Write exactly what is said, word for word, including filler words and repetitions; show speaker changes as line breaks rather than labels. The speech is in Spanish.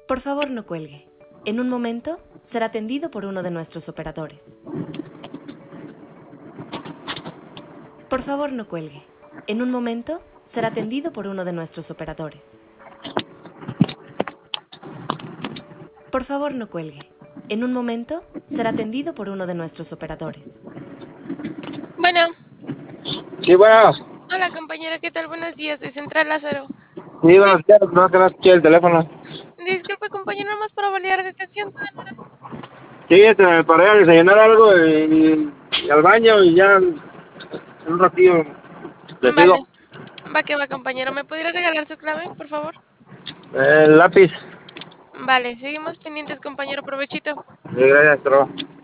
Por favor, no cuelgue. En un momento será atendido por uno de nuestros operadores. Por favor, no cuelgue. En un momento será atendido por uno de nuestros operadores. Por favor, no cuelgue. En un momento será atendido por uno de nuestros operadores.
Bueno,
Sí, bueno.
hola compañero, ¿qué tal? Buenos días, de Central Lázaro.
Sí, buenos días. No, que no escuché el teléfono.
Disculpe compañero, nomás para validar la canción.
Sí, este, me paré a desayunar algo y, y al baño y ya en un ratillo le
Vale,
sigo.
va que va compañero, ¿me podría regalar su clave, por favor?
El lápiz.
Vale, seguimos pendientes compañero, provechito.
Sí, gracias, pero...